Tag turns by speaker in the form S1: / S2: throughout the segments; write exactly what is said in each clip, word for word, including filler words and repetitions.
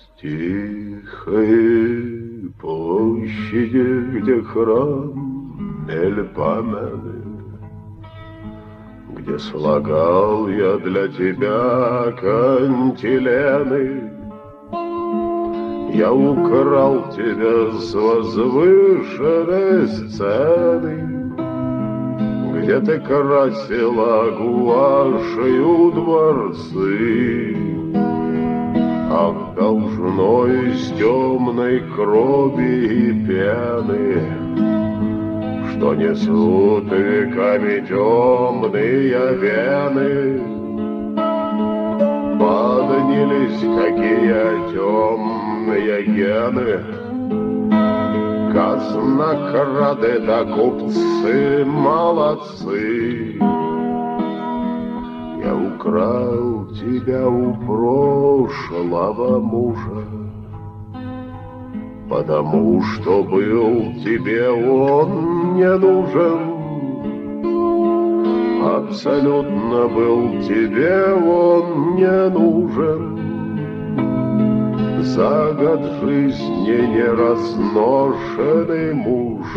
S1: Тихой площади, где храм Мельпомены, где слагал я для тебя кантилены, я украл тебя с возвышенной сцены, где ты красила гуашью дворцы. Ах, должно из темной крови и пены, что несут веками темные вены, поднялись какие темные гены, казнокрады да купцы молодцы. Я украл тебя у прошлого мужа, потому что был тебе он не нужен. Абсолютно был тебе он не нужен. За год жизни неразношенный муж.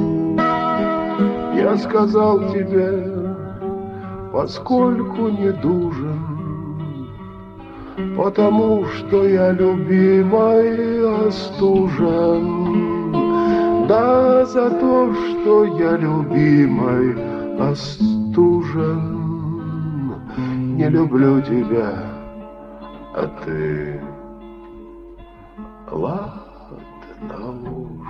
S1: Я сказал тебе, поскольку не дужен, потому что я любимый остужен. Да, за то, что я любимый остужен. Не люблю тебя, а ты... Ладно уж.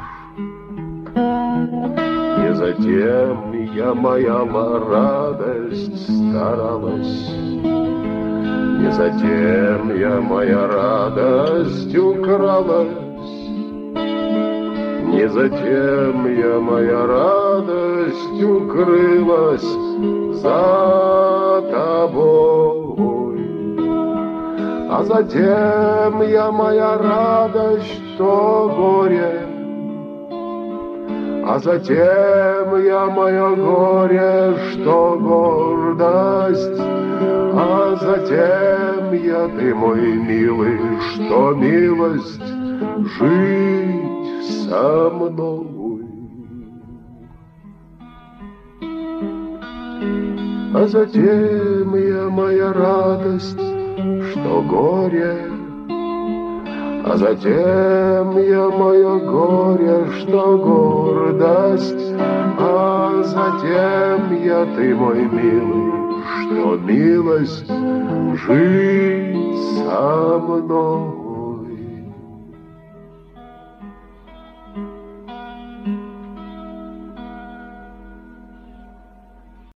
S1: Не затем я маяла радость старалась, не затем я моя радость укралась, не затем я моя радость укрылась за тобой. А затем я моя радость, что горе, а затем я мое горе, что гордость, а затем я, ты мой милый, что милость жить со мной. А затем я моя радость, что горе, а затем я мое горе, что гордость, а затем я, ты мой милый, что милость жить со мной.